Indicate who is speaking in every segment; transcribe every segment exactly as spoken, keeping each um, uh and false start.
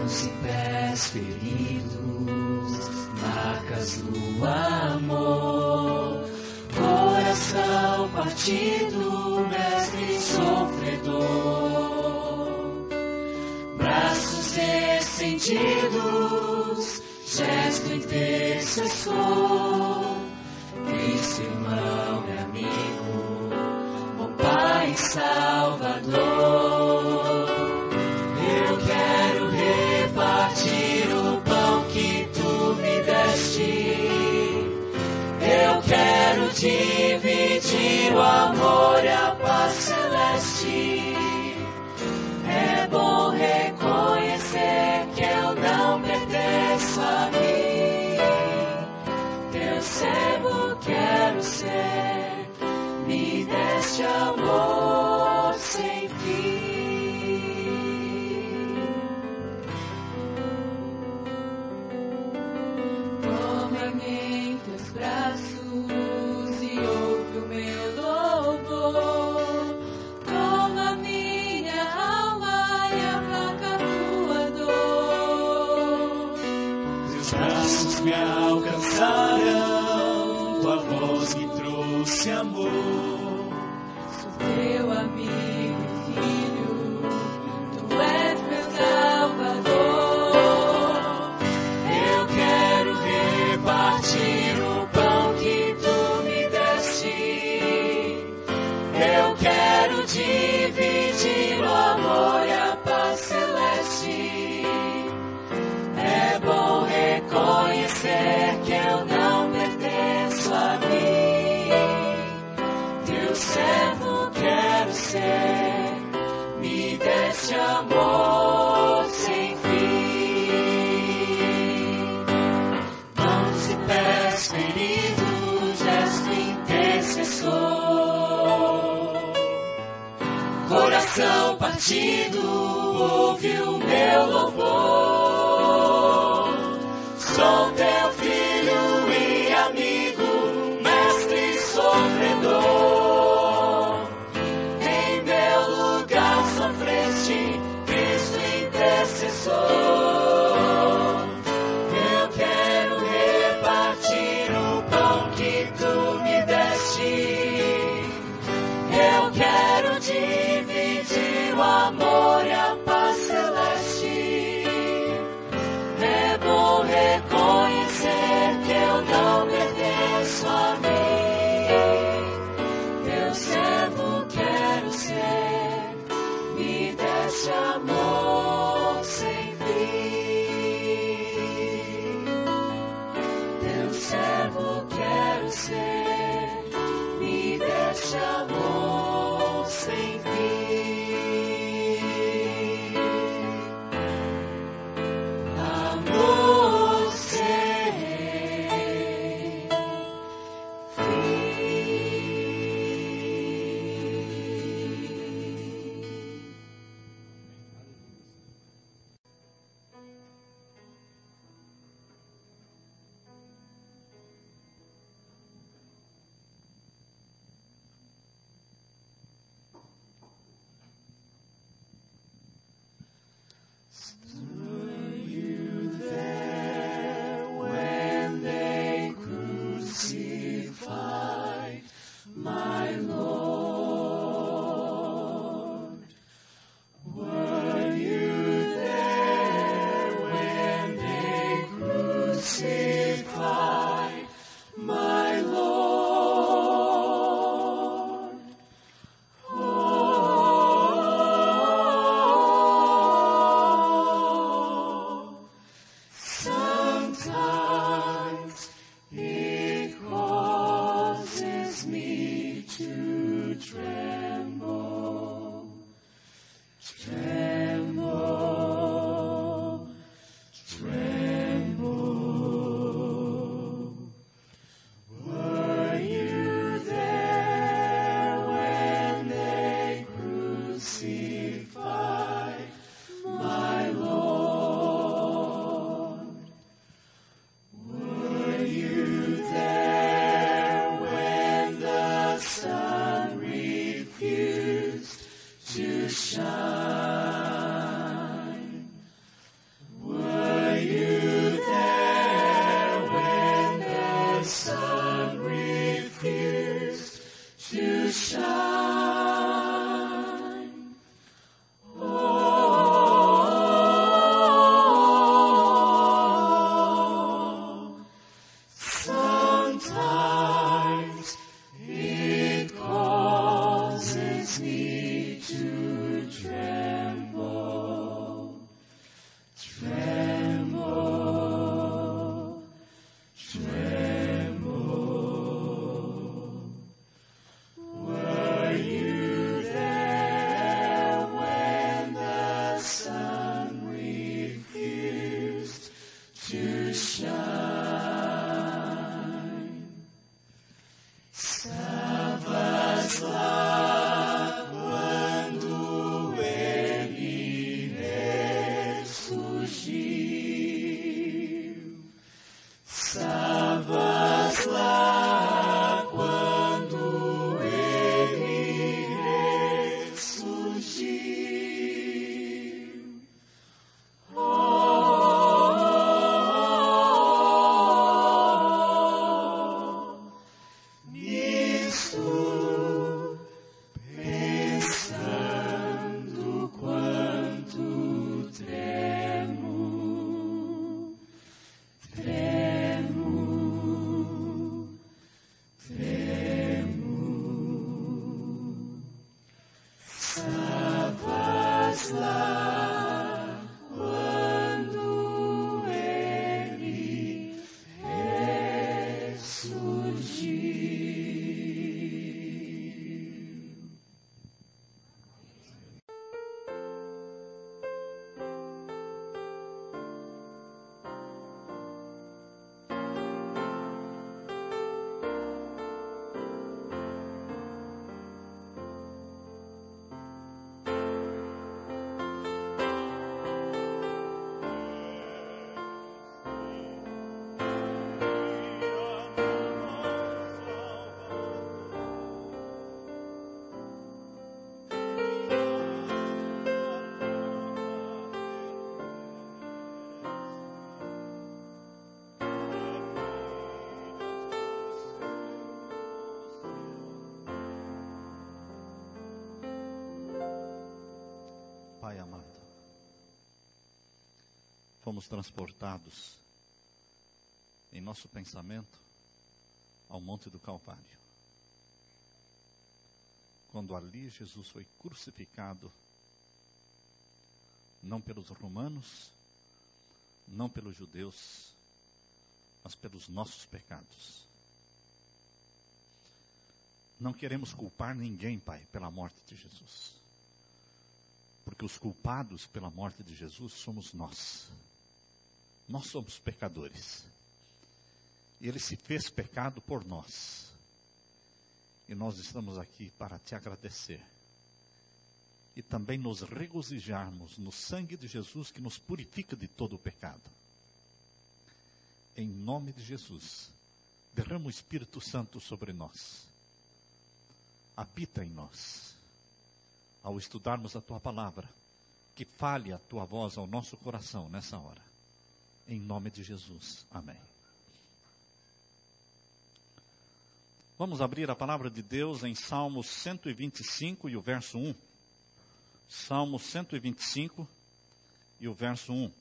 Speaker 1: Mãos e pés feridos, marcas do amor, coração partido, mestre sofredor, braços estendidos, gesto intercessor, Cristo, irmão e amigo, ó Pai Salvador. Eu quero repartir o pão que tu me deste, eu quero dividir o amor e a paz celeste. É bom reconhecer que eu não pertenço a mim, teu servo quero ser, me deste amor sem fim. Toma-me em teus braços e ouve o meu louvor. Toma minha alma e aplaca tua dor.
Speaker 2: Teus braços me alcançarão, tua voz me trouxe amor.
Speaker 1: Sou teu amigo e filho, tu és meu Salvador. Eu quero repartir o pão que tu me deste, eu quero dividir o amor e a paz celeste. É bom reconhecer que eu não pertenço a mim, teu servo quero ser, me deste amor sem fim. Mãos e pés feridos, gesto intercessor, coração partido, ouve o meu louvor. Sou teu filho e amigo, mestre sofredor. Em meu lugar sofreste, Cristo intercessor. Eu quero repartir o pão que tu me deste, eu quero dividir o amor e a paz celeste.
Speaker 2: Tremble, tremble. Were you there when the sun refused to shine? Estavas lá quando ele ressurgiu. Estavas lá quando ele ressurgiu. Oh, nisto pensando quanto tremo, tremo, tremo. Estavas lá quando ele ressurgiu.
Speaker 3: Pai amado, fomos transportados em nosso pensamento ao Monte do Calvário. Quando ali Jesus foi crucificado, não pelos romanos, não pelos judeus, mas pelos nossos pecados. Não queremos culpar ninguém, Pai, pela morte de Jesus. Porque os culpados pela morte de Jesus somos nós. Nós somos pecadores. E Ele se fez pecado por nós. E nós estamos aqui para te agradecer. E também nos regozijarmos no sangue de Jesus que nos purifica de todo o pecado. Em nome de Jesus, derrama o Espírito Santo sobre nós. Habita em nós. Ao estudarmos a Tua Palavra, que fale a Tua voz ao nosso coração nessa hora. Em nome de Jesus. Amém. Vamos abrir a Palavra de Deus em Salmo cento e vinte e cinco e o verso um. Salmo cento e vinte e cinco e o verso um.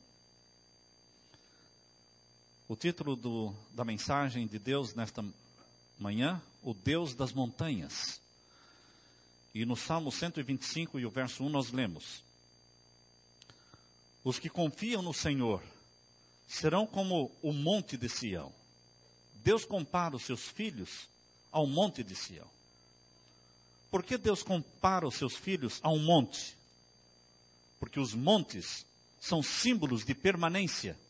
Speaker 3: O título do, da mensagem de Deus nesta manhã, o Deus das montanhas. E no Salmo cento e vinte e cinco e o verso um nós lemos: os que confiam no Senhor serão como o monte de Sião. Deus compara os seus filhos ao monte de Sião. Por que Deus compara os seus filhos a um monte? Porque os montes são símbolos de permanência.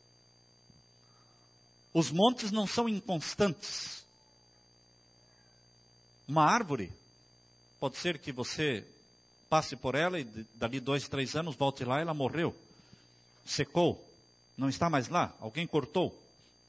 Speaker 3: Os montes não são inconstantes. Uma árvore, pode ser que você passe por ela e dali dois, três anos volte lá e ela morreu. Secou. Não está mais lá. Alguém cortou.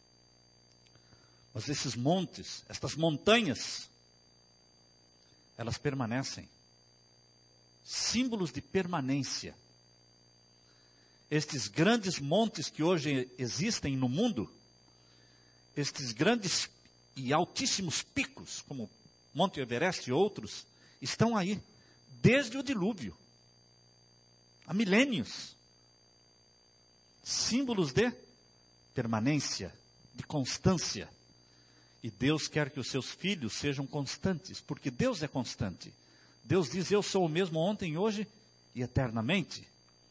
Speaker 3: Mas esses montes, estas montanhas, elas permanecem. Símbolos de permanência. Estes grandes montes que hoje existem no mundo, estes grandes e altíssimos picos, como Monte Everest e outros, estão aí, desde o dilúvio, há milênios. Símbolos de permanência, de constância. E Deus quer que os seus filhos sejam constantes, porque Deus é constante. Deus diz, eu sou o mesmo ontem, hoje e eternamente.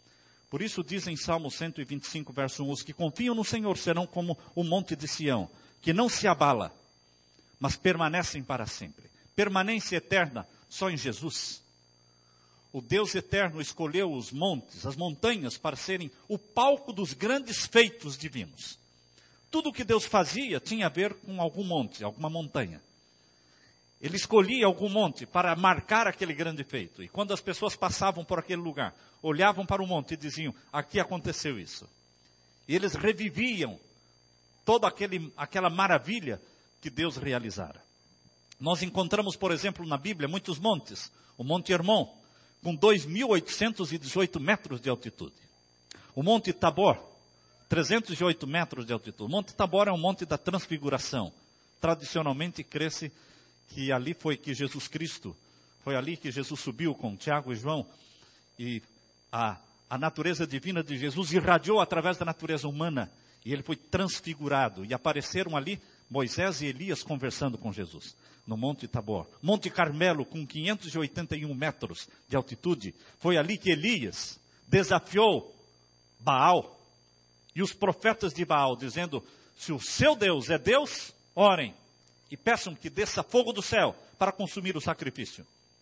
Speaker 3: Por isso diz em Salmo cento e vinte e cinco, verso um, os que confiam no Senhor serão como o monte de Sião, que não se abala, mas permanecem para sempre. Permanência eterna só em Jesus. O Deus eterno escolheu os montes, as montanhas, para serem o palco dos grandes feitos divinos. Tudo o que Deus fazia tinha a ver com algum monte, alguma montanha. Ele escolhia algum monte para marcar aquele grande feito. E quando as pessoas passavam por aquele lugar, olhavam para o monte e diziam, aqui aconteceu isso. E eles reviviam toda aquele, aquela maravilha que Deus realizara. Nós encontramos, por exemplo, na Bíblia, muitos montes. O Monte Hermon, com dois mil oitocentos e dezoito metros de altitude. O Monte Tabor, trezentos e oito metros de altitude. O Monte Tabor é um monte da transfiguração. Tradicionalmente crê-se que ali foi que Jesus Cristo, foi ali que Jesus subiu com Tiago e João, e a, a natureza divina de Jesus irradiou através da natureza humana, e ele foi transfigurado, e apareceram ali Moisés e Elias conversando com Jesus, no Monte Tabor. Monte Carmelo, com quinhentos e oitenta e um metros de altitude, foi ali que Elias desafiou Baal, e os profetas de Baal, dizendo, se o seu Deus é Deus, orem, e peçam que desça fogo do céu para consumir o sacrifício.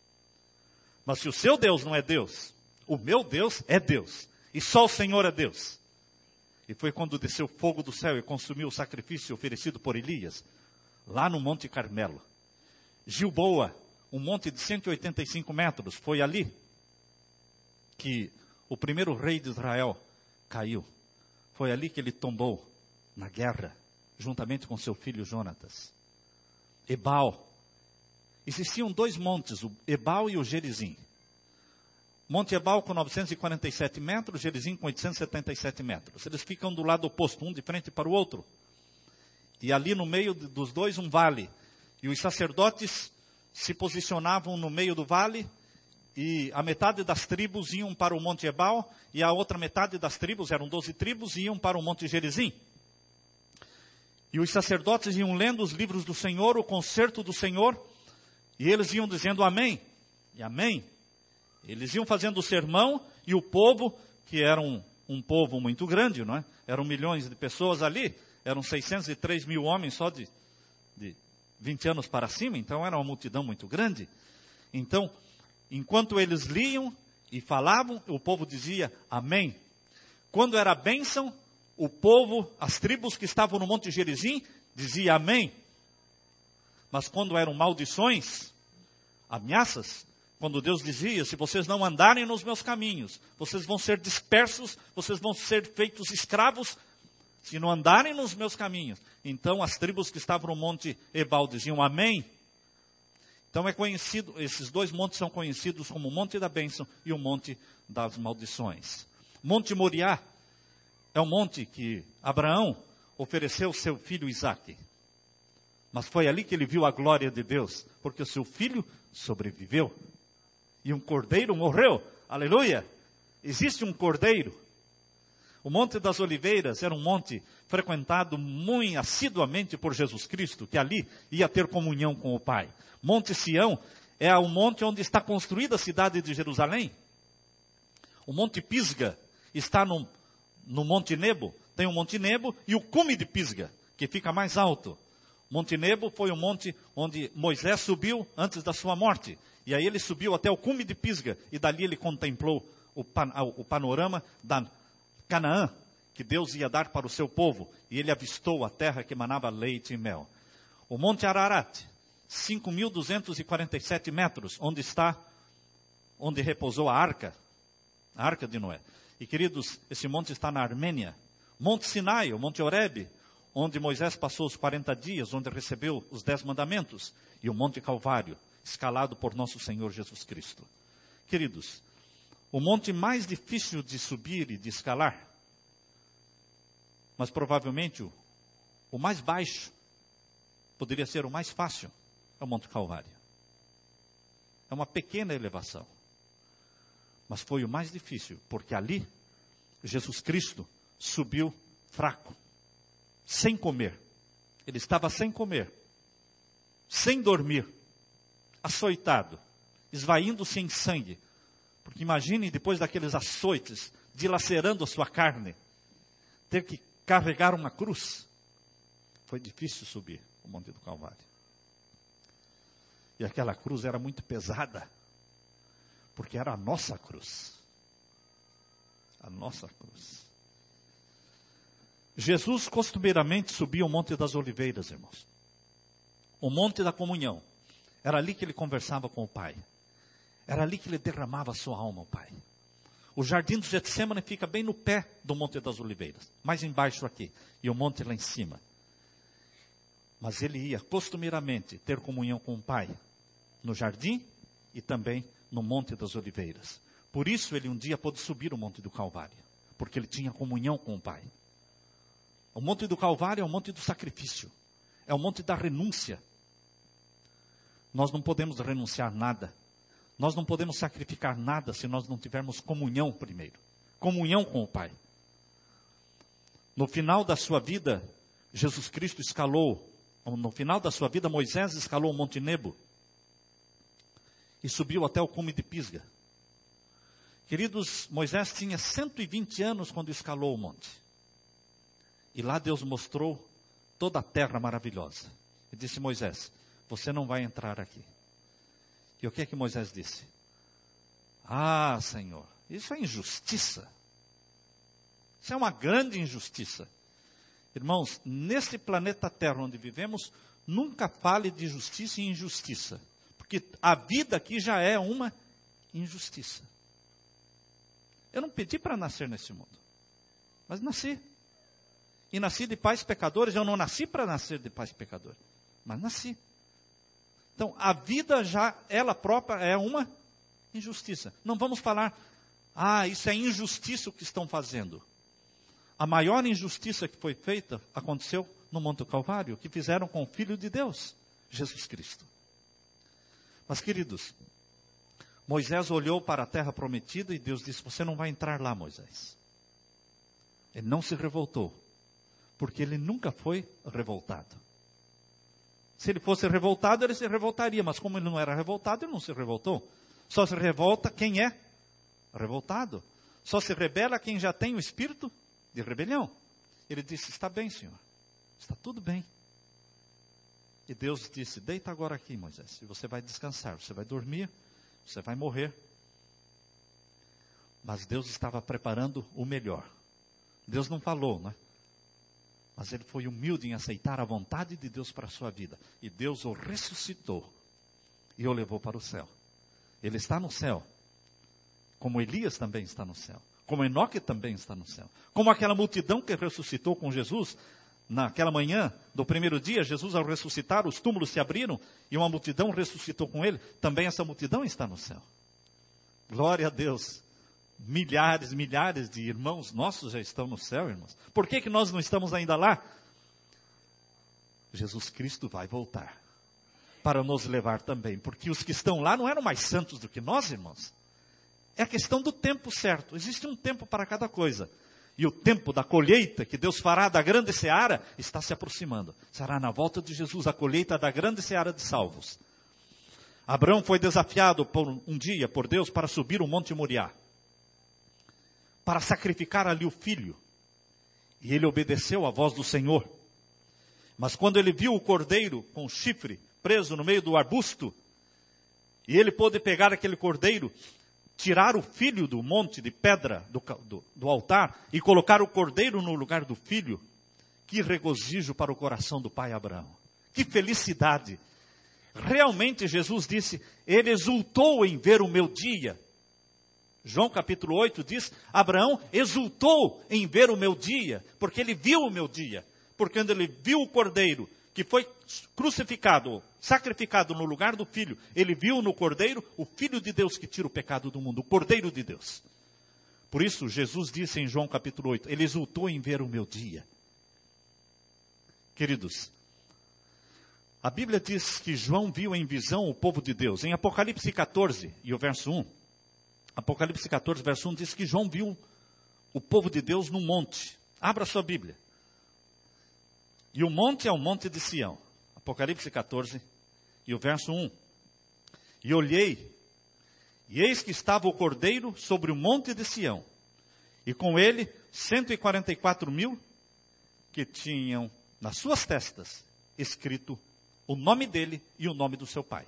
Speaker 3: Mas se o seu Deus não é Deus, o meu Deus é Deus. E só o Senhor é Deus. E foi quando desceu fogo do céu e consumiu o sacrifício oferecido por Elias, lá no Monte Carmelo. Gilboa, um monte de cento e oitenta e cinco metros, foi ali que o primeiro rei de Israel caiu. Foi ali que ele tombou na guerra, juntamente com seu filho Jonatas. Ebal. Existiam dois montes, o Ebal e o Gerizim. Monte Ebal com novecentos e quarenta e sete metros, Gerizim com oitocentos e setenta e sete metros. Eles ficam do lado oposto, um de frente para o outro. E ali no meio dos dois um vale. E os sacerdotes se posicionavam no meio do vale, e a metade das tribos iam para o Monte Ebal, e a outra metade das tribos, eram doze tribos, iam para o Monte Gerizim. E os sacerdotes iam lendo os livros do Senhor, o concerto do Senhor, e eles iam dizendo amém, e amém. Eles iam fazendo o sermão, e o povo, que era um, um povo muito grande, não é? Eram milhões de pessoas ali, eram seiscentos e três mil homens só de, de vinte anos para cima, então era uma multidão muito grande. Então, enquanto eles liam e falavam, o povo dizia amém. Quando era bênção, o povo, as tribos que estavam no Monte Gerizim, dizia amém. Mas quando eram maldições, ameaças, quando Deus dizia, se vocês não andarem nos meus caminhos, vocês vão ser dispersos, vocês vão ser feitos escravos, se não andarem nos meus caminhos. Então as tribos que estavam no Monte Ebal diziam amém. Então é conhecido, esses dois montes são conhecidos como o Monte da Bênção e o Monte das Maldições. Monte Moriá é um monte que Abraão ofereceu seu filho Isaque. Mas foi ali que ele viu a glória de Deus, porque o seu filho sobreviveu. E um cordeiro morreu. Aleluia! Existe um cordeiro. O Monte das Oliveiras era um monte frequentado muito assiduamente por Jesus Cristo, que ali ia ter comunhão com o Pai. Monte Sião é o monte onde está construída a cidade de Jerusalém. O Monte Pisga está no, no Monte Nebo. Tem o Monte Nebo e o cume de Pisga, que fica mais alto. Monte Nebo foi o monte onde Moisés subiu antes da sua morte. E aí ele subiu até o cume de Pisga, e dali ele contemplou o, pan, o panorama da Canaã, que Deus ia dar para o seu povo. E ele avistou a terra que emanava leite e mel. O Monte Ararat, cinco mil duzentos e quarenta e sete metros, onde está, onde repousou a arca, a arca de Noé. E queridos, esse monte está na Armênia. Monte Sinai, o Monte Horebe, onde Moisés passou os quarenta dias, onde recebeu os dez mandamentos. E o Monte Calvário, escalado por nosso Senhor Jesus Cristo. Queridos, o monte mais difícil de subir e de escalar, mas provavelmente o, o mais baixo, poderia ser o mais fácil, é o Monte Calvário. É uma pequena elevação, mas foi o mais difícil, porque ali, Jesus Cristo subiu fraco, sem comer. Ele estava sem comer, sem dormir, açoitado, esvaindo-se em sangue. Porque imaginem, depois daqueles açoites, dilacerando a sua carne, ter que carregar uma cruz. Foi difícil subir o Monte do Calvário. E aquela cruz era muito pesada, porque era a nossa cruz. A nossa cruz. Jesus costumeiramente subia o Monte das Oliveiras, irmãos. O Monte da Comunhão. Era ali que ele conversava com o Pai. Era ali que ele derramava a sua alma ao Pai. O jardim do Getsêmani fica bem no pé do Monte das Oliveiras. Mais embaixo aqui. E o monte lá em cima. Mas ele ia costumeiramente ter comunhão com o Pai. No jardim e também no Monte das Oliveiras. Por isso ele um dia pôde subir o Monte do Calvário. Porque ele tinha comunhão com o Pai. O Monte do Calvário é o Monte do sacrifício. É o Monte da renúncia. Nós não podemos renunciar nada. Nós não podemos sacrificar nada se nós não tivermos comunhão primeiro. Comunhão com o Pai. No final da sua vida, Jesus Cristo escalou, no final da sua vida, Moisés escalou o Monte Nebo. E subiu até o cume de Pisga. Queridos, Moisés tinha cento e vinte anos quando escalou o monte. E lá Deus mostrou toda a terra maravilhosa. E disse, Moisés, você não vai entrar aqui. E o que é que Moisés disse? Ah, Senhor, isso é injustiça. Isso é uma grande injustiça. Irmãos, nesse planeta Terra onde vivemos, nunca fale de justiça e injustiça. Porque a vida aqui já é uma injustiça. Eu não pedi para nascer nesse mundo. Mas nasci. E nasci de pais pecadores. Eu não nasci para nascer de pais pecadores. Mas nasci. Então, a vida já, ela própria, é uma injustiça. Não vamos falar, ah, isso é injustiça o que estão fazendo. A maior injustiça que foi feita, aconteceu no Monte do Calvário, que fizeram com o Filho de Deus, Jesus Cristo. Mas, queridos, Moisés olhou para a terra prometida e Deus disse, você não vai entrar lá, Moisés. Ele não se revoltou, porque ele nunca foi revoltado. Se ele fosse revoltado, ele se revoltaria. Mas como ele não era revoltado, ele não se revoltou. Só se revolta quem é revoltado. Só se rebela quem já tem o espírito de rebelião. Ele disse, está bem, Senhor. Está tudo bem. E Deus disse, deita agora aqui, Moisés. E você vai descansar. Você vai dormir. Você vai morrer. Mas Deus estava preparando o melhor. Deus não falou, né? Mas ele foi humilde em aceitar a vontade de Deus para a sua vida. E Deus o ressuscitou. E o levou para o céu. Ele está no céu. Como Elias também está no céu. Como Enoque também está no céu. Como aquela multidão que ressuscitou com Jesus. Naquela manhã do primeiro dia, Jesus ao ressuscitar, os túmulos se abriram. E uma multidão ressuscitou com ele. Também essa multidão está no céu. Glória a Deus. Milhares, milhares de irmãos nossos já estão no céu, irmãos. Por que que nós não estamos ainda lá? Jesus Cristo vai voltar para nos levar também. Porque os que estão lá não eram mais santos do que nós, irmãos. É a questão do tempo certo. Existe um tempo para cada coisa. E o tempo da colheita que Deus fará da grande seara está se aproximando. Será na volta de Jesus a colheita da grande seara de salvos. Abraão foi desafiado por um dia por Deus para subir o Monte Moriá. Para sacrificar ali o filho. E ele obedeceu à voz do Senhor. Mas quando ele viu o cordeiro com o chifre preso no meio do arbusto, e ele pôde pegar aquele cordeiro, tirar o filho do monte de pedra do, do, do altar, e colocar o cordeiro no lugar do filho, que regozijo para o coração do pai Abraão. Que felicidade! Realmente Jesus disse, ele exultou em ver o meu dia. João capítulo oito diz, Abraão exultou em ver o meu dia, porque ele viu o meu dia. Porque quando ele viu o cordeiro, que foi crucificado, sacrificado no lugar do filho, ele viu no cordeiro o Filho de Deus que tira o pecado do mundo, o Cordeiro de Deus. Por isso, Jesus disse em João capítulo oito, ele exultou em ver o meu dia. Queridos, a Bíblia diz que João viu em visão o povo de Deus. Em Apocalipse catorze, e o verso um, Apocalipse catorze, verso um, diz que João viu o povo de Deus num monte. Abra sua Bíblia. E o monte é o monte de Sião. Apocalipse catorze, e o verso um. E olhei, e eis que estava o cordeiro sobre o monte de Sião. E com ele, cento e quarenta e quatro mil que tinham nas suas testas escrito o nome dele e o nome do seu pai.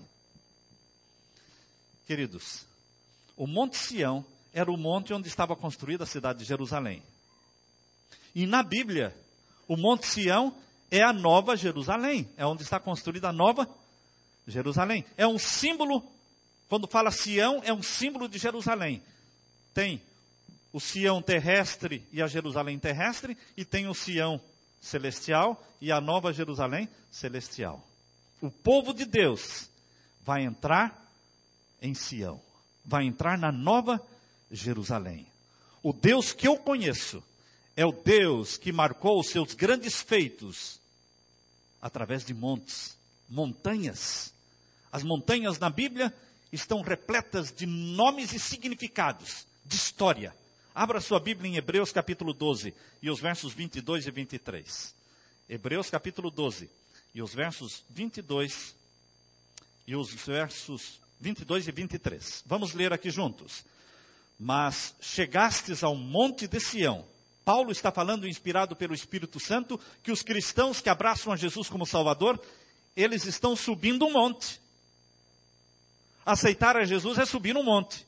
Speaker 3: Queridos, o Monte Sião era o monte onde estava construída a cidade de Jerusalém. E na Bíblia, o Monte Sião é a Nova Jerusalém. É onde está construída a Nova Jerusalém. É um símbolo, quando fala Sião, é um símbolo de Jerusalém. Tem o Sião terrestre e a Jerusalém terrestre, e tem o Sião celestial e a Nova Jerusalém celestial. O povo de Deus vai entrar em Sião, vai entrar na Nova Jerusalém. O Deus que eu conheço é o Deus que marcou os seus grandes feitos através de montes, montanhas. As montanhas na Bíblia estão repletas de nomes e significados, de história. Abra sua Bíblia em Hebreus capítulo doze e os versos vinte e dois e vinte e três. Hebreus capítulo doze e os versos vinte e dois e os versos vinte e dois e vinte e três. Vamos ler aqui juntos. Mas chegastes ao monte de Sião. Paulo está falando, inspirado pelo Espírito Santo, que os cristãos que abraçam a Jesus como Salvador, eles estão subindo um monte. Aceitar a Jesus é subir um monte.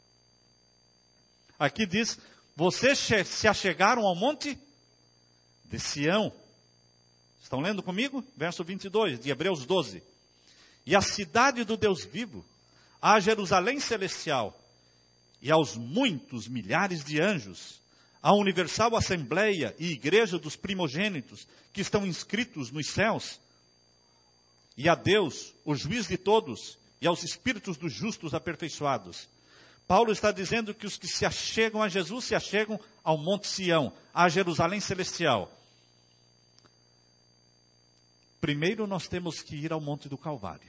Speaker 3: Aqui diz, vocês se achegaram ao monte de Sião. Estão lendo comigo? Verso vinte e dois, de Hebreus doze. E a cidade do Deus vivo, a Jerusalém celestial, e aos muitos milhares de anjos, a universal assembleia e igreja dos primogênitos, que estão inscritos nos céus, e a Deus, o juiz de todos, e aos espíritos dos justos aperfeiçoados. Paulo está dizendo que os que se achegam a Jesus se achegam ao Monte Sião, à Jerusalém celestial. Primeiro nós temos que ir ao Monte do Calvário.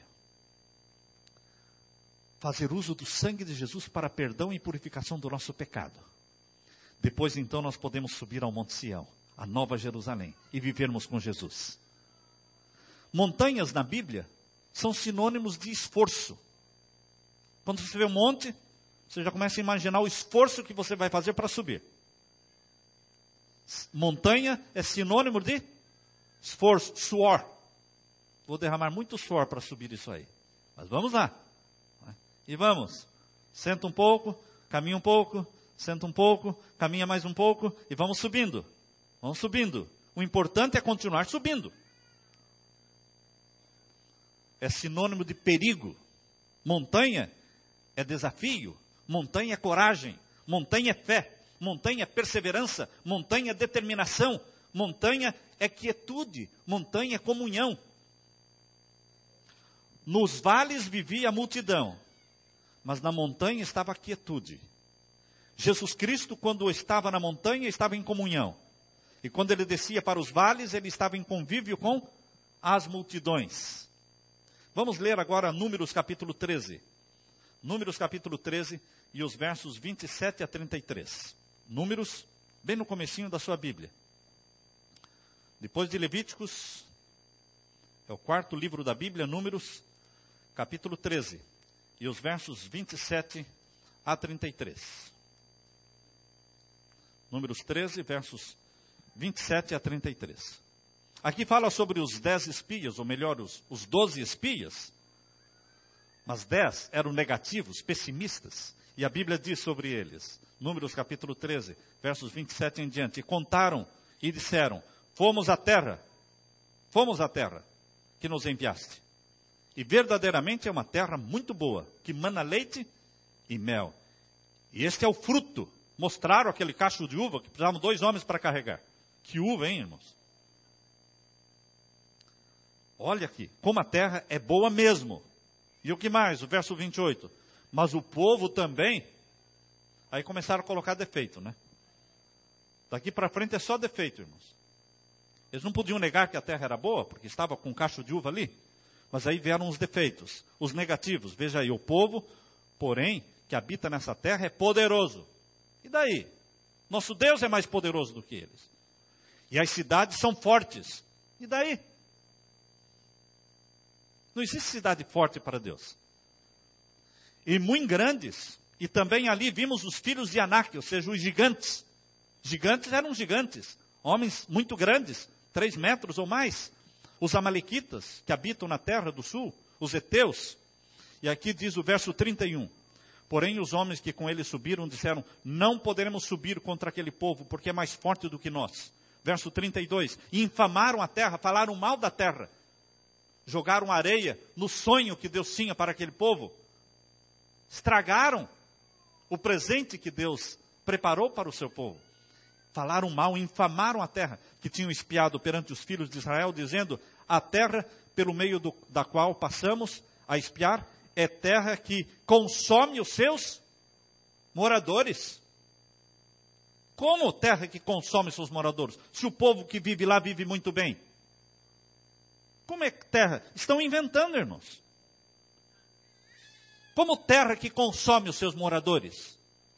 Speaker 3: Fazer uso do sangue de Jesus para perdão e purificação do nosso pecado. Depois então nós podemos subir ao Monte Sião, a Nova Jerusalém, e vivermos com Jesus. Montanhas na Bíblia são sinônimos de esforço. Quando você vê um monte, você já começa a imaginar o esforço que você vai fazer para subir. Montanha é sinônimo de esforço, suor. Vou derramar muito suor para subir isso aí. Mas vamos lá. E vamos. Senta um pouco, caminha um pouco, senta um pouco, caminha mais um pouco e vamos subindo. Vamos subindo. O importante é continuar subindo. É sinônimo de perigo. Montanha é desafio. Montanha é coragem, montanha é fé, montanha é perseverança, montanha é determinação, montanha é quietude, montanha é comunhão. Nos vales vivia a multidão, mas na montanha estava a quietude. Jesus Cristo, quando estava na montanha, estava em comunhão. E quando ele descia para os vales, ele estava em convívio com as multidões. Vamos ler agora Números capítulo treze. Números capítulo treze e os versos vinte e sete a trinta e três. Números, bem no comecinho da sua Bíblia. Depois de Levíticos, é o quarto livro da Bíblia, Números, capítulo treze. E os versos vinte e sete a trinta e três. Números treze, versos vinte e sete a trinta e três. Aqui fala sobre os dez espias, ou melhor, os, os doze espias. Mas dez eram negativos, pessimistas. E a Bíblia diz sobre eles, Números capítulo treze, versos vinte e sete em diante. E contaram e disseram, fomos à terra, fomos à terra que nos enviaste. E verdadeiramente é uma terra muito boa, que mana leite e mel. E este é o fruto. Mostraram aquele cacho de uva que precisavam dois homens para carregar. Que uva, hein, irmãos? Olha aqui, como a terra é boa mesmo. E o que mais? O verso vinte e oito. Mas o povo também. Aí começaram a colocar defeito, né? Daqui para frente é só defeito, irmãos. Eles não podiam negar que a terra era boa, porque estava com um cacho de uva ali. Mas aí vieram os defeitos, os negativos. Veja aí, o povo, porém, que habita nessa terra é poderoso. E daí? Nosso Deus é mais poderoso do que eles. E as cidades são fortes. E daí? Não existe cidade forte para Deus. E muito grandes. E também ali vimos os filhos de Anak, ou seja, os gigantes. Gigantes eram gigantes, homens muito grandes, três metros ou mais. Os amalequitas, que habitam na terra do sul, os heteus. E aqui diz o verso trinta e um. Porém, os homens que com ele subiram disseram, não poderemos subir contra aquele povo, porque é mais forte do que nós. Verso trinta e dois. E infamaram a terra, falaram mal da terra. Jogaram areia no sonho que Deus tinha para aquele povo. Estragaram o presente que Deus preparou para o seu povo. Falaram mal, infamaram a terra que tinham espiado perante os filhos de Israel, dizendo, a terra pelo meio do, da qual passamos a espiar, é terra que consome os seus moradores. Como terra que consome seus moradores? Se o povo que vive lá vive muito bem. Como é que terra? Estão inventando, irmãos. Como terra que consome os seus moradores?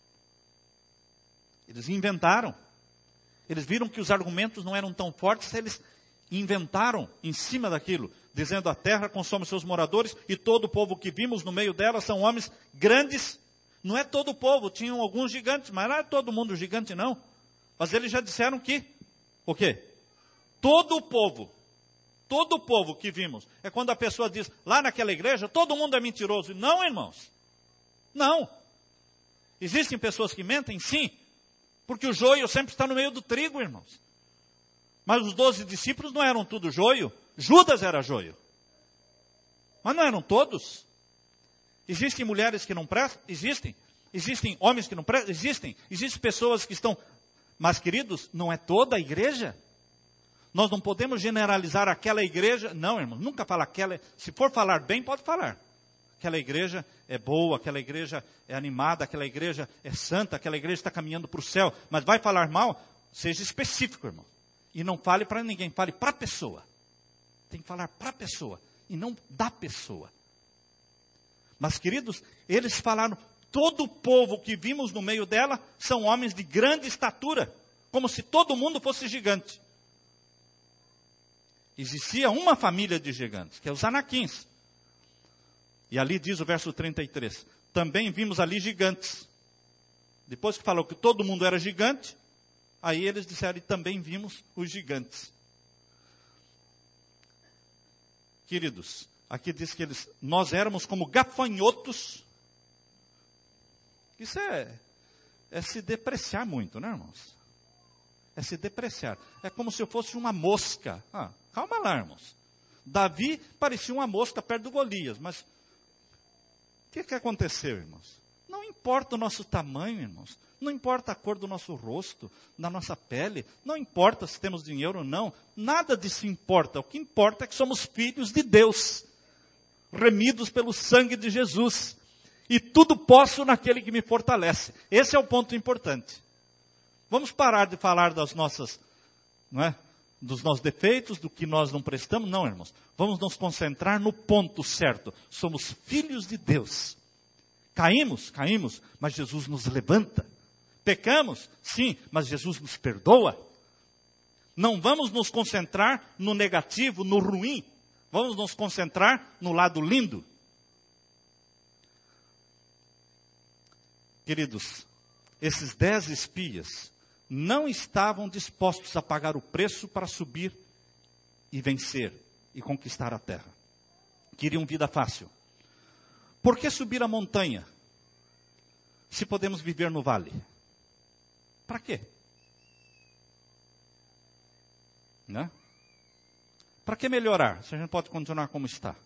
Speaker 3: Eles inventaram. Eles viram que os argumentos não eram tão fortes, eles inventaram em cima daquilo, dizendo a terra consome os seus moradores e todo o povo que vimos no meio dela são homens grandes. Não é todo o povo, tinham alguns gigantes, mas não é todo mundo gigante não. Mas eles já disseram que, o quê? Todo o povo, todo o povo que vimos, é quando a pessoa diz, lá naquela igreja todo mundo é mentiroso. Não, irmãos, não. Existem pessoas que mentem? Sim. Porque o joio sempre está no meio do trigo, irmãos. Mas os doze discípulos não eram tudo joio. Judas era joio. Mas não eram todos. Existem mulheres que não prestam? Existem. Existem homens que não prestam? Existem. Existem pessoas que estão... Mas, queridos, não é toda a igreja. Nós não podemos generalizar aquela igreja. Não, irmãos, nunca fala aquela... Se for falar bem, pode falar. Aquela igreja é boa, aquela igreja é animada, aquela igreja é santa, aquela igreja está caminhando para o céu. Mas vai falar mal? Seja específico, irmão. E não fale para ninguém, fale para a pessoa. Tem que falar para a pessoa e não da pessoa. Mas, queridos, eles falaram, todo o povo que vimos no meio dela são homens de grande estatura, como se todo mundo fosse gigante. Existia uma família de gigantes, que é os anaquins. E ali diz o verso trinta e três, também vimos ali gigantes. Depois que falou que todo mundo era gigante, aí eles disseram, e também vimos os gigantes. Queridos, aqui diz que eles, nós éramos como gafanhotos. Isso é, é se depreciar muito, né, irmãos? É se depreciar. É como se eu fosse uma mosca. Ah, calma lá, irmãos. Davi parecia uma mosca perto do Golias, mas o que, que aconteceu, irmãos? Não importa o nosso tamanho, irmãos. Não importa a cor do nosso rosto, da nossa pele. Não importa se temos dinheiro ou não. Nada disso importa. O que importa é que somos filhos de Deus. Remidos pelo sangue de Jesus. E tudo posso naquele que me fortalece. Esse é o ponto importante. Vamos parar de falar das nossas, não é? Dos nossos defeitos, do que nós não prestamos. Não, irmãos. Vamos nos concentrar no ponto certo. Somos filhos de Deus. Caímos, caímos, mas Jesus nos levanta. Pecamos, sim, mas Jesus nos perdoa. Não vamos nos concentrar no negativo, no ruim. Vamos nos concentrar no lado lindo. Queridos, esses dez espias não estavam dispostos a pagar o preço para subir e vencer e conquistar a terra. Queriam vida fácil. Por que subir a montanha, se podemos viver no vale? Para quê? Né? Para que melhorar, se a gente pode continuar como está?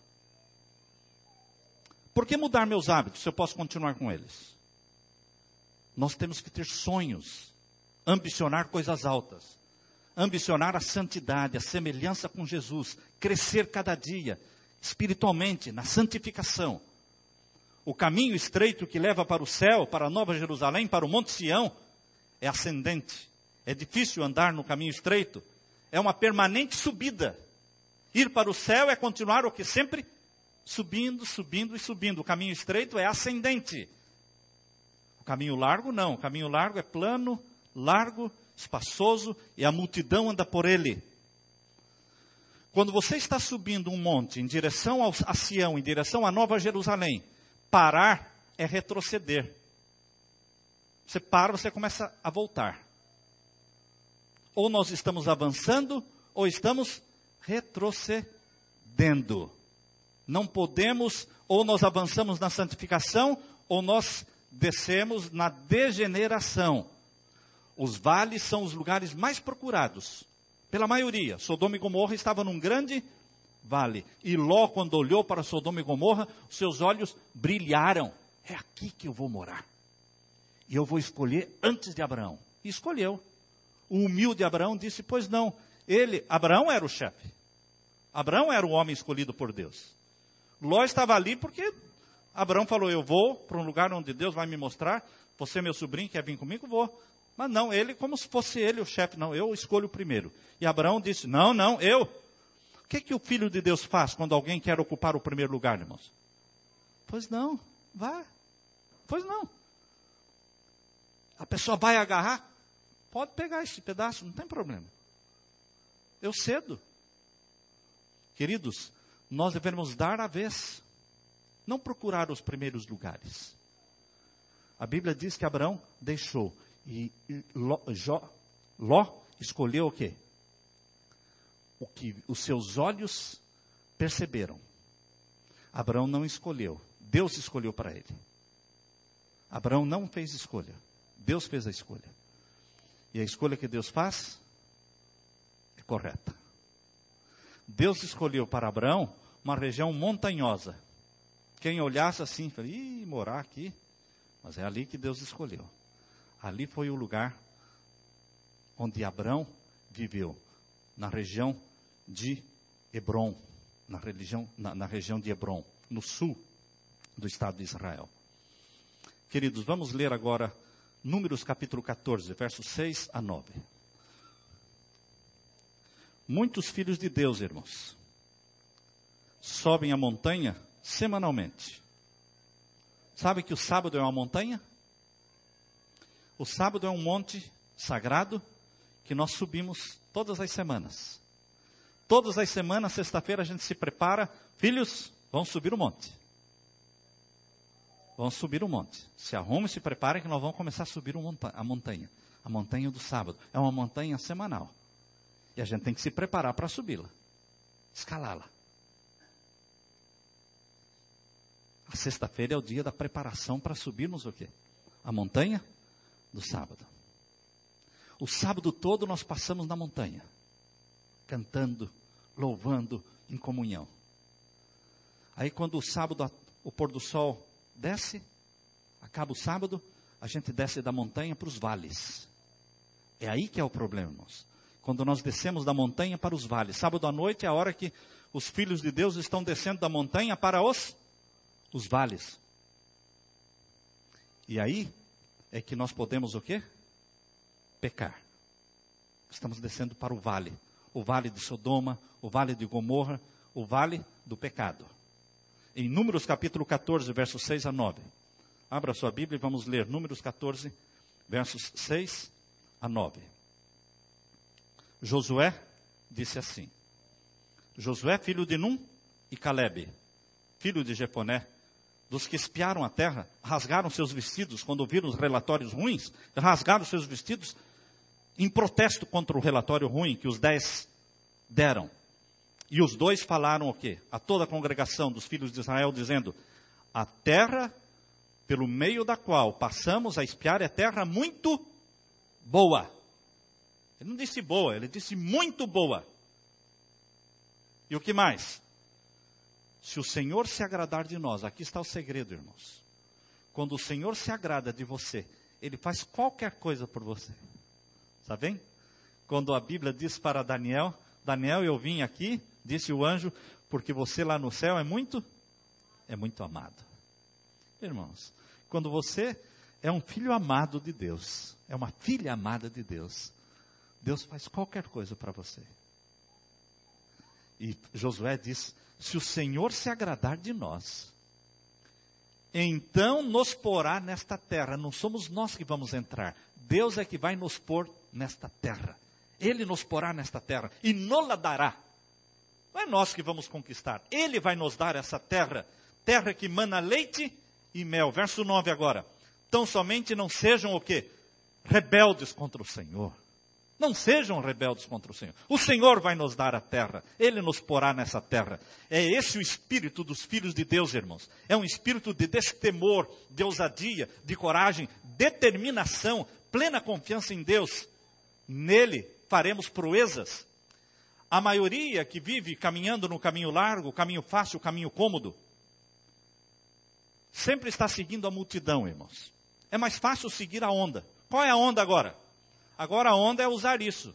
Speaker 3: Por que mudar meus hábitos, se eu posso continuar com eles? Nós temos que ter sonhos, ambicionar coisas altas, ambicionar a santidade, a semelhança com Jesus, crescer cada dia, espiritualmente, na santificação. O caminho estreito que leva para o céu, para a Nova Jerusalém, para o Monte Sião, é ascendente. É difícil andar no caminho estreito. É uma permanente subida. Ir para o céu é continuar o que sempre subindo, subindo e subindo. O caminho estreito é ascendente. O caminho largo não. O caminho largo é plano, largo, espaçoso e a multidão anda por ele. Quando você está subindo um monte em direção ao, a Sião, em direção à Nova Jerusalém, parar é retroceder. Você para, você começa a voltar. ou nós estamos avançando, ou estamos retrocedendo. Não podemos, ou nós avançamos na santificação, ou nós descemos na degeneração. Os vales são os lugares mais procurados, pela maioria. Sodoma e Gomorra estavam num grande vale. E Ló, quando olhou para Sodoma e Gomorra, seus olhos brilharam. É aqui que eu vou morar. E eu vou escolher antes de Abraão. E escolheu. O humilde Abraão disse, pois não. Ele, Abraão era o chefe. Abraão era o homem escolhido por Deus. Ló estava ali porque Abraão falou, eu vou para um lugar onde Deus vai me mostrar. Você, meu sobrinho, quer vir comigo? Vou. Mas não, ele como se fosse ele o chefe. Não, eu escolho primeiro. E Abraão disse, não, não, eu. O que, que o Filho de Deus faz quando alguém quer ocupar o primeiro lugar, irmãos? Pois não, vá. Pois não. A pessoa vai agarrar, pode pegar esse pedaço, não tem problema. Eu cedo. Queridos, nós devemos dar a vez, não procurar os primeiros lugares. A Bíblia diz que Abraão deixou, e Ló, Ló escolheu o quê? O que os seus olhos perceberam. Abraão não escolheu, Deus escolheu para ele. Abraão não fez escolha, Deus fez a escolha. E a escolha que Deus faz é correta. Deus escolheu para Abraão uma região montanhosa. Quem olhasse assim, falei, ih, morar aqui. Mas é ali que Deus escolheu. Ali foi o lugar onde Abraão viveu, na região de Hebrom, na, religião, na, na região de Hebrom, no sul do estado de Israel. Queridos, vamos ler agora Números capítulo catorze, versos seis a nove. Muitos filhos de Deus, irmãos, sobem a montanha semanalmente. Sabe que o sábado é uma montanha? O sábado é um monte sagrado que nós subimos todas as semanas. Todas as semanas, sexta-feira, a gente se prepara. Filhos, vamos subir o monte. Vamos subir o monte. Se arrume e se prepare que nós vamos começar a subir a montanha. A montanha do sábado. É uma montanha semanal. E a gente tem que se preparar para subi-la. Escalá-la. A sexta-feira é o dia da preparação para subirmos o quê? A montanha do sábado. O sábado todo nós passamos na montanha. Cantando, louvando, em comunhão. Aí quando o sábado, o pôr do sol desce, acaba o sábado, a gente desce da montanha para os vales. É aí que é o problema, irmãos. Quando nós descemos da montanha para os vales. Sábado à noite é a hora que os filhos de Deus estão descendo da montanha para os, os vales. E aí é que nós podemos o quê? Pecar. Estamos descendo para o vale. O vale de Sodoma, o vale de Gomorra, o vale do pecado. Em Números capítulo catorze, versos seis a nove. Abra sua Bíblia e vamos ler Números catorze, versos seis a nove. Josué disse assim. Josué, filho de Num, e Calebe, filho de Jefoné, dos que espiaram a terra, rasgaram seus vestidos quando ouviram os relatórios ruins, rasgaram seus vestidos em protesto contra o relatório ruim que os dez deram. E os dois falaram o quê? A toda a congregação dos filhos de Israel, dizendo, a terra pelo meio da qual passamos a espiar é terra muito boa. Ele não disse boa, ele disse muito boa. E o que mais? Se o Senhor se agradar de nós, aqui está o segredo, irmãos. Quando o Senhor se agrada de você, Ele faz qualquer coisa por você. Sabem? Quando a Bíblia diz para Daniel, Daniel, eu vim aqui, disse o anjo, porque você lá no céu é muito, é muito amado. Irmãos, quando você é um filho amado de Deus, é uma filha amada de Deus, Deus faz qualquer coisa para você. E Josué diz, se o Senhor se agradar de nós, então nos porá nesta terra. Não somos nós que vamos entrar. Deus é que vai nos pôr nesta terra. Ele nos porá nesta terra e nos-la dará. Não é nós que vamos conquistar. Ele vai nos dar essa terra. Terra que mana leite e mel. Verso nove agora. Tão somente não sejam o quê? Rebeldes contra o Senhor. Não sejam rebeldes contra o Senhor. O Senhor vai nos dar a terra. Ele nos porá nessa terra. É esse o espírito dos filhos de Deus, irmãos. É um espírito de destemor, de ousadia, de coragem, determinação, plena confiança em Deus. Nele faremos proezas. A maioria que vive caminhando no caminho largo, caminho fácil, caminho cômodo, sempre está seguindo a multidão, irmãos. É mais fácil seguir a onda. Qual é a onda agora? Agora a onda é usar isso.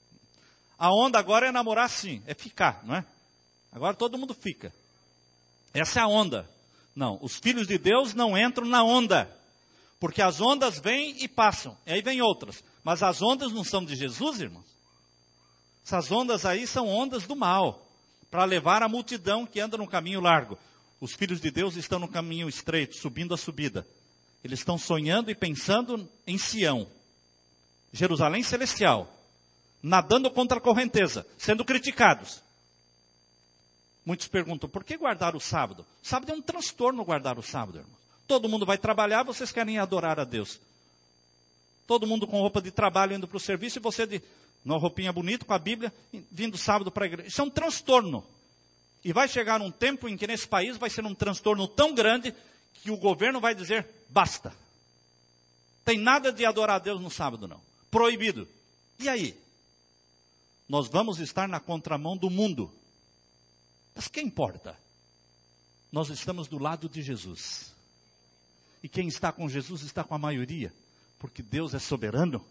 Speaker 3: A onda agora é namorar sim, é ficar, não é? Agora todo mundo fica. Essa é a onda. Não, os filhos de Deus não entram na onda. Porque as ondas vêm e passam. E aí vem outras. Mas as ondas não são de Jesus, irmãos. Essas ondas aí são ondas do mal. Para levar a multidão que anda no caminho largo. Os filhos de Deus estão no caminho estreito, subindo a subida. Eles estão sonhando e pensando em Sião. Jerusalém celestial, nadando contra a correnteza, sendo criticados. Muitos perguntam, por que guardar o sábado? O sábado é um transtorno guardar o sábado, irmão. Todo mundo vai trabalhar, vocês querem adorar a Deus. Todo mundo com roupa de trabalho indo para o serviço e você de uma roupinha bonita com a Bíblia, vindo sábado para a igreja. Isso é um transtorno. E vai chegar um tempo em que nesse país vai ser um transtorno tão grande que o governo vai dizer, basta. Tem nada de adorar a Deus no sábado, não. Proibido. E aí? Nós vamos estar na contramão do mundo. Mas quem importa? Nós estamos do lado de Jesus. E quem está com Jesus está com a maioria. Porque Deus é soberano.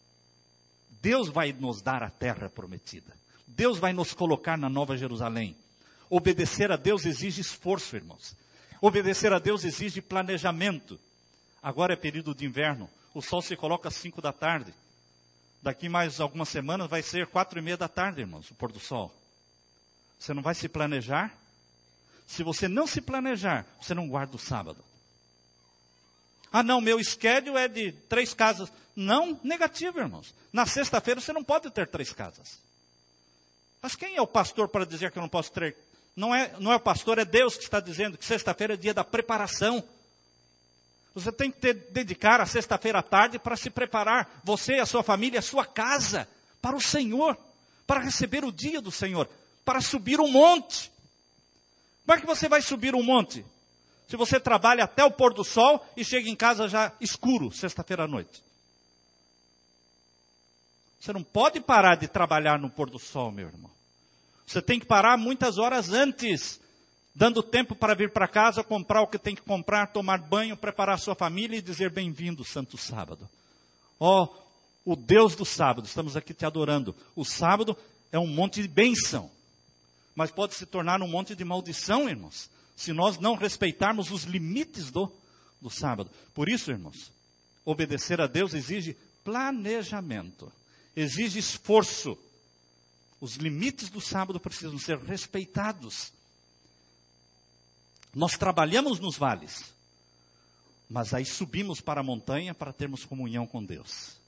Speaker 3: Deus vai nos dar a terra prometida. Deus vai nos colocar na Nova Jerusalém. Obedecer a Deus exige esforço, irmãos. Obedecer a Deus exige planejamento. Agora é período de inverno. O sol se coloca às cinco da tarde. Daqui mais algumas semanas vai ser quatro e meia da tarde, irmãos, o pôr do sol. Você não vai se planejar? Se você não se planejar, você não guarda o sábado. Ah não, meu schedule é de três casas. Não, negativo, irmãos. Na sexta-feira você não pode ter três casas. Mas quem é o pastor para dizer que eu não posso ter? Não é, não é o pastor, é Deus que está dizendo que sexta-feira é dia da preparação. Você tem que ter, dedicar a sexta-feira à tarde para se preparar, você, a sua família, a sua casa, para o Senhor, para receber o dia do Senhor, para subir um monte. Como é que você vai subir um monte? Se você trabalha até o pôr do sol e chega em casa já escuro, sexta-feira à noite. Você não pode parar de trabalhar no pôr do sol, meu irmão. Você tem que parar muitas horas antes, dando tempo para vir para casa, comprar o que tem que comprar, tomar banho, preparar a sua família e dizer bem-vindo, Santo Sábado. Ó, oh, o Deus do sábado, estamos aqui te adorando. O sábado é um monte de bênção, mas pode se tornar um monte de maldição, irmãos, se nós não respeitarmos os limites do, do sábado. Por isso, irmãos, obedecer a Deus exige planejamento, exige esforço. Os limites do sábado precisam ser respeitados. Nós trabalhamos nos vales, mas aí subimos para a montanha para termos comunhão com Deus.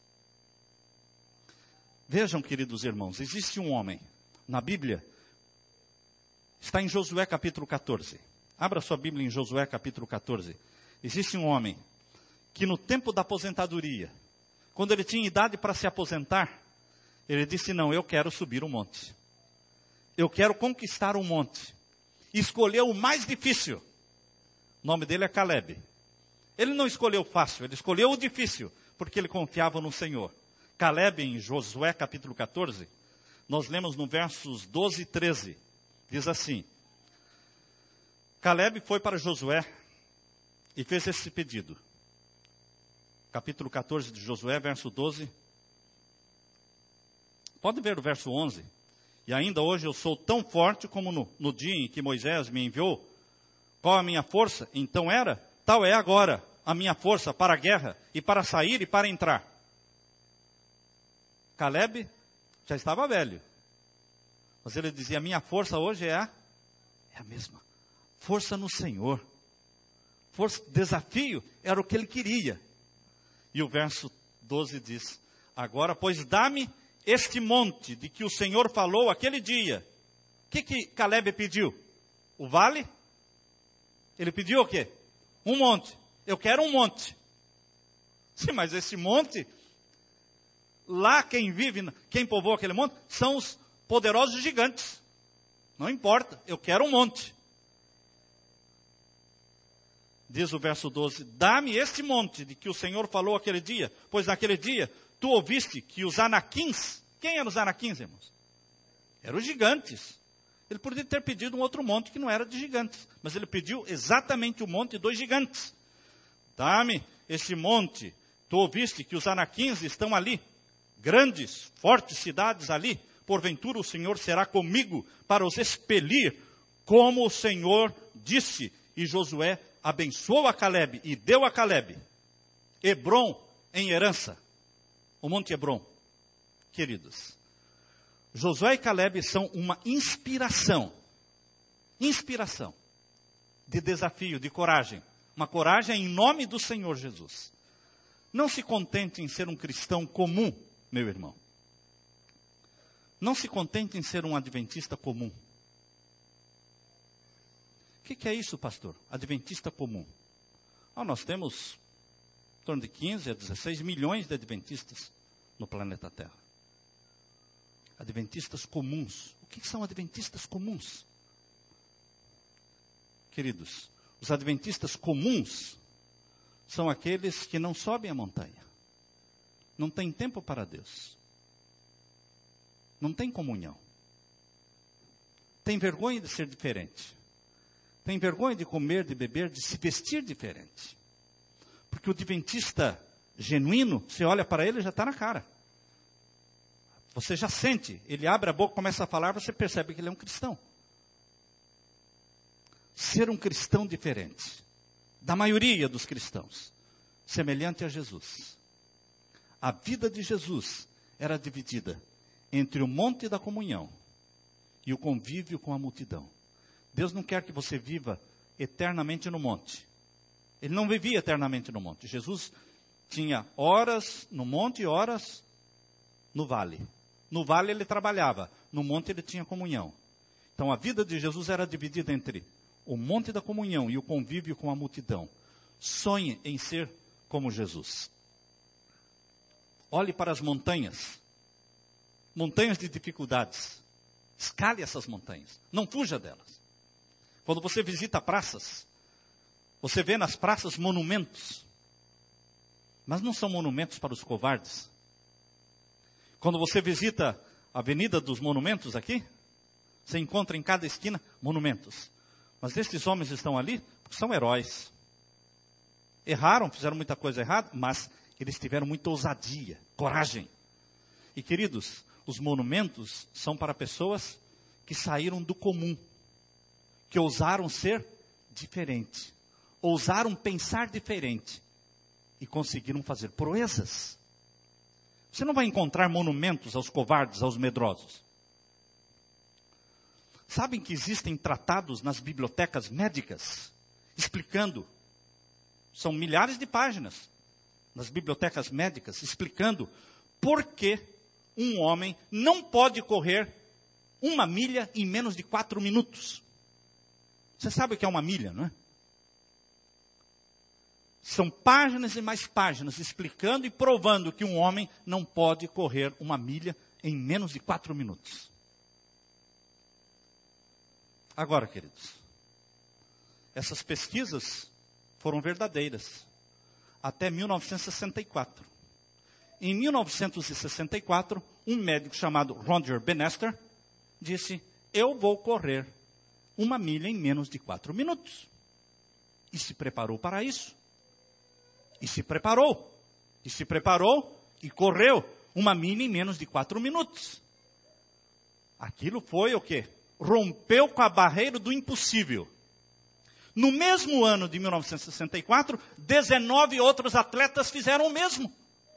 Speaker 3: Vejam, queridos irmãos, existe um homem na Bíblia, está em Josué capítulo quatorze. Abra sua Bíblia em Josué capítulo quatorze. Existe um homem que no tempo da aposentadoria, quando ele tinha idade para se aposentar, ele disse, não, eu quero subir um monte. Eu quero conquistar um monte. Escolheu o mais difícil. O nome dele é Caleb. Ele não escolheu o fácil, ele escolheu o difícil, porque ele confiava no Senhor. Caleb, em Josué capítulo quatorze, nós lemos no versos doze e treze, diz assim, Caleb foi para Josué e fez esse pedido. Capítulo quatorze de Josué, verso doze. Pode ver o verso onze. E ainda hoje eu sou tão forte como no, no dia em que Moisés me enviou. Qual a minha força? Então era, tal é agora a minha força para a guerra e para sair e para entrar. Caleb já estava velho. Mas ele dizia, a minha força hoje é a, é a mesma. Força no Senhor. Força, desafio era o que ele queria. E o verso doze diz, agora, pois dá-me este monte de que o Senhor falou aquele dia. O que que Caleb pediu? O vale? Ele pediu o quê? Um monte. Eu quero um monte. Sim, mas esse monte, lá quem vive, quem povoa aquele monte, são os poderosos gigantes. Não importa, eu quero um monte. Diz o verso doze, dá-me este monte de que o Senhor falou aquele dia, pois naquele dia tu ouviste que os anaquins, quem eram os anaquins, irmãos? Eram os gigantes. Ele poderia ter pedido um outro monte que não era de gigantes, mas ele pediu exatamente o monte dos gigantes. Dá-me esse monte, tu ouviste que os anaquins estão ali, grandes, fortes cidades ali, porventura o Senhor será comigo para os expelir, como o Senhor disse. E Josué abençoou a Calebe e deu a Calebe Hebrom em herança. O monte Hebrom, queridos. Josué e Calebe são uma inspiração. Inspiração. De desafio, de coragem. Uma coragem em nome do Senhor Jesus. Não se contente em ser um cristão comum, meu irmão. Não se contente em ser um adventista comum. O que, que é isso, pastor? Adventista comum. Oh, nós temos em torno de quinze a dezesseis milhões de adventistas no planeta Terra. Adventistas comuns. O que, que são adventistas comuns? Queridos, os adventistas comuns são aqueles que não sobem a montanha. Não têm tempo para Deus. Não tem comunhão. Tem vergonha de ser diferente. Tem vergonha de comer, de beber, de se vestir diferente. Porque o adventista genuíno, você olha para ele e já está na cara. Você já sente, ele abre a boca, começa a falar, você percebe que ele é um cristão. Ser um cristão diferente, da maioria dos cristãos, semelhante a Jesus. A vida de Jesus era dividida entre o monte da comunhão e o convívio com a multidão. Deus não quer que você viva eternamente no monte. Ele não vivia eternamente no monte. Jesus tinha horas no monte e horas no vale. No vale ele trabalhava, no monte ele tinha comunhão. Então a vida de Jesus era dividida entre o monte da comunhão e o convívio com a multidão. Sonhe em ser como Jesus. Olhe para as montanhas. Montanhas de dificuldades. Escale essas montanhas. Não fuja delas. Quando você visita praças, você vê nas praças monumentos. Mas não são monumentos para os covardes. Quando você visita a Avenida dos Monumentos aqui, você encontra em cada esquina monumentos. Mas estes homens estão ali porque são heróis. Erraram, fizeram muita coisa errada, mas eles tiveram muita ousadia, coragem. E queridos, os monumentos são para pessoas que saíram do comum, que ousaram ser diferente, ousaram pensar diferente e conseguiram fazer proezas. Você não vai encontrar monumentos aos covardes, aos medrosos. Sabem que existem tratados nas bibliotecas médicas, explicando, são milhares de páginas, nas bibliotecas médicas, explicando por que um homem não pode correr uma milha em menos de quatro minutos. Você sabe o que é uma milha, não é? São páginas e mais páginas explicando e provando que um homem não pode correr uma milha em menos de quatro minutos. Agora, queridos, essas pesquisas foram verdadeiras até mil novecentos e sessenta e quatro. Em mil novecentos e sessenta e quatro, um médico chamado Roger Bannister disse, eu vou correr uma milha em menos de quatro minutos. E se preparou para isso. E se preparou. E se preparou e correu uma milha em menos de quatro minutos. Aquilo foi o quê? Rompeu com a barreira do impossível. No mesmo ano de mil novecentos e sessenta e quatro, dezenove outros atletas fizeram o mesmo.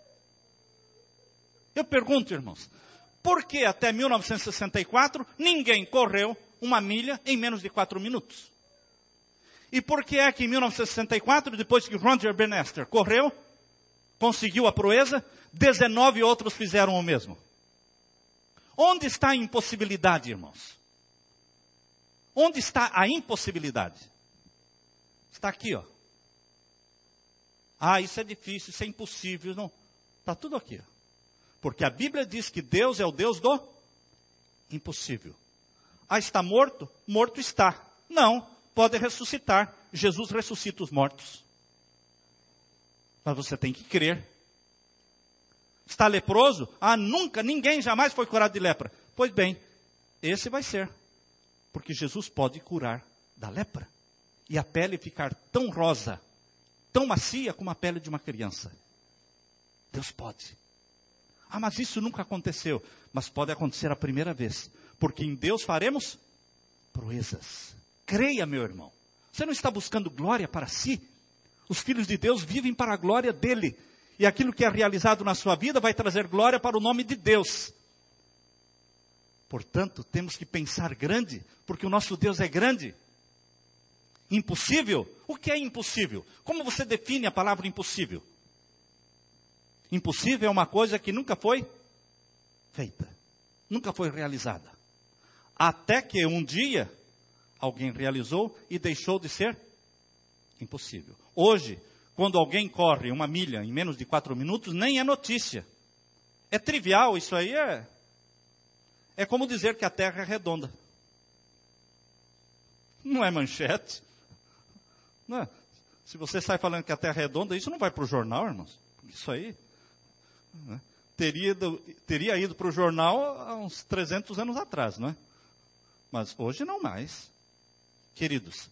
Speaker 3: Eu pergunto, irmãos, por que até mil novecentos e sessenta e quatro ninguém correu uma milha em menos de quatro minutos? E por que é que em mil novecentos e sessenta e quatro, depois que Roger Bannister correu, conseguiu a proeza, dezenove outros fizeram o mesmo? Onde está a impossibilidade, irmãos? Onde está a impossibilidade? Está aqui, ó. Ah, isso é difícil, isso é impossível. Não. Está tudo aqui, ó. Porque a Bíblia diz que Deus é o Deus do impossível. Ah, está morto? Morto está. Não, pode ressuscitar. Jesus ressuscita os mortos. Mas você tem que crer. Está leproso? Ah, nunca, ninguém jamais foi curado de lepra. Pois bem, esse vai ser. Porque Jesus pode curar da lepra. E a pele ficar tão rosa, tão macia como a pele de uma criança. Deus pode. Ah, mas isso nunca aconteceu. Mas pode acontecer a primeira vez. Porque em Deus faremos proezas. Creia, meu irmão. Você não está buscando glória para si. Os filhos de Deus vivem para a glória dele. E aquilo que é realizado na sua vida vai trazer glória para o nome de Deus. Portanto, temos que pensar grande, porque o nosso Deus é grande. Impossível? O que é impossível? Como você define a palavra impossível? Impossível é uma coisa que nunca foi feita. Nunca foi realizada. Até que um dia, alguém realizou e deixou de ser impossível. Hoje, quando alguém corre uma milha em menos de quatro minutos, nem é notícia. É trivial, isso aí é... É como dizer que a Terra é redonda. Não é manchete. Não é. Se você sai falando que a Terra é redonda, isso não vai para o jornal, irmãos. Isso aí... Né? Teria ido, teria ido para o jornal há uns trezentos anos atrás, não é? Mas hoje não mais. Queridos,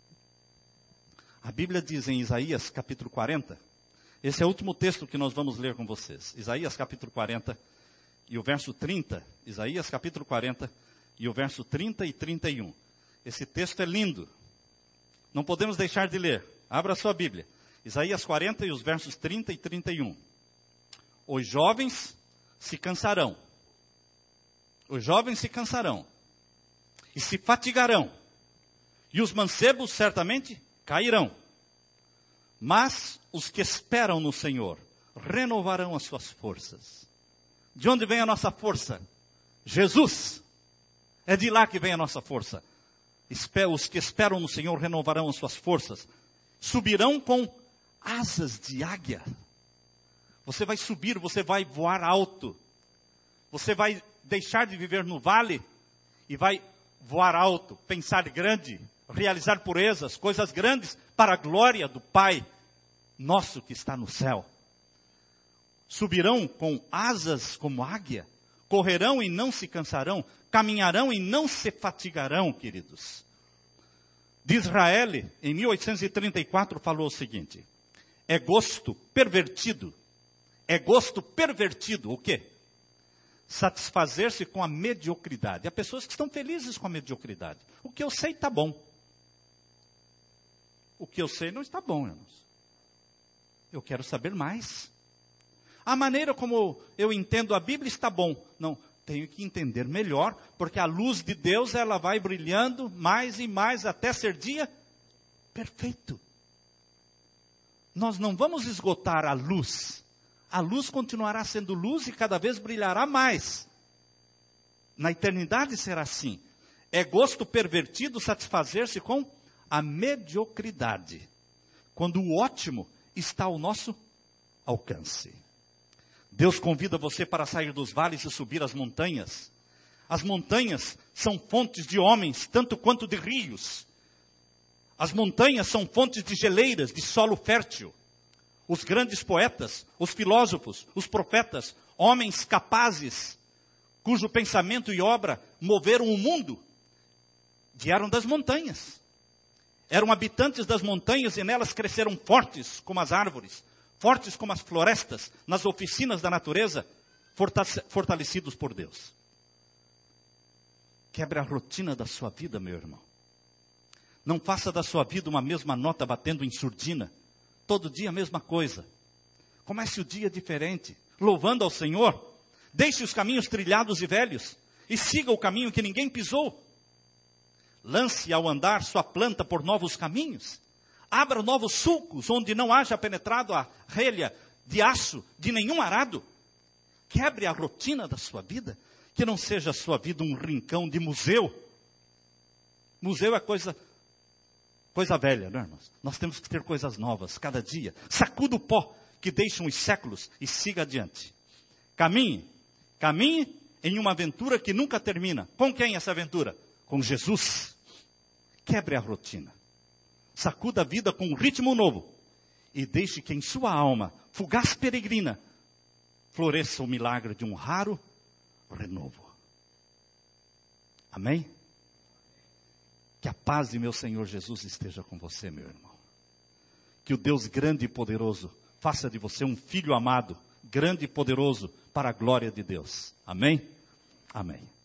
Speaker 3: a Bíblia diz em Isaías capítulo quarenta, esse é o último texto que nós vamos ler com vocês. Isaías capítulo quarenta e o verso trinta. Isaías capítulo quarenta e o verso trinta e trinta e um. Esse texto é lindo. Não podemos deixar de ler. Abra a sua Bíblia. Isaías quarenta e os versos trinta e trinta e um. Os jovens se cansarão. Os jovens se cansarão. E se fatigarão. E os mancebos certamente cairão. Mas os que esperam no Senhor renovarão as suas forças. De onde vem a nossa força? Jesus. É de lá que vem a nossa força. Os que esperam no Senhor renovarão as suas forças. Subirão com asas de águia. Você vai subir, você vai voar alto. Você vai deixar de viver no vale e vai voar alto, pensar grande, realizar proezas, coisas grandes para a glória do Pai nosso que está no céu. Subirão com asas como águia, correrão e não se cansarão, caminharão e não se fatigarão, queridos. Disraeli, em mil oitocentos e trinta e quatro, falou o seguinte: é gosto pervertido, é gosto pervertido, o quê? Satisfazer-se com a mediocridade. Há pessoas que estão felizes com a mediocridade. O que eu sei está bom. O que eu sei não está bom, irmãos. Eu quero saber mais. A maneira como eu entendo a Bíblia está bom. Não, tenho que entender melhor, porque a luz de Deus, ela vai brilhando mais e mais até ser dia perfeito. Nós não vamos esgotar a luz. A luz continuará sendo luz e cada vez brilhará mais. Na eternidade será assim. É gosto pervertido satisfazer-se com a mediocridade, quando o ótimo está ao nosso alcance. Deus convida você para sair dos vales e subir as montanhas. As montanhas são fontes de homens, tanto quanto de rios. As montanhas são fontes de geleiras, de solo fértil. Os grandes poetas, os filósofos, os profetas, homens capazes, cujo pensamento e obra moveram o mundo, vieram das montanhas. Eram habitantes das montanhas e nelas cresceram fortes como as árvores, fortes como as florestas, nas oficinas da natureza, fortalecidos por Deus. Quebre a rotina da sua vida, meu irmão. Não faça da sua vida uma mesma nota batendo em surdina. Todo dia a mesma coisa. Comece o dia diferente, louvando ao Senhor. Deixe os caminhos trilhados e velhos e siga o caminho que ninguém pisou. Lance ao andar sua planta por novos caminhos. Abra novos sulcos onde não haja penetrado a relha de aço de nenhum arado. Quebre a rotina da sua vida, que não seja a sua vida um rincão de museu. Museu é coisa... Coisa velha, não é, irmãos? Nós temos que ter coisas novas cada dia. Sacuda o pó que deixam os séculos e siga adiante. Caminhe. Caminhe em uma aventura que nunca termina. Com quem essa aventura? Com Jesus. Quebre a rotina. Sacuda a vida com um ritmo novo. E deixe que em sua alma, fugaz peregrina, floresça o milagre de um raro renovo. Amém? Que a paz de meu Senhor Jesus esteja com você, meu irmão. Que o Deus grande e poderoso faça de você um filho amado, grande e poderoso, para a glória de Deus. Amém? Amém.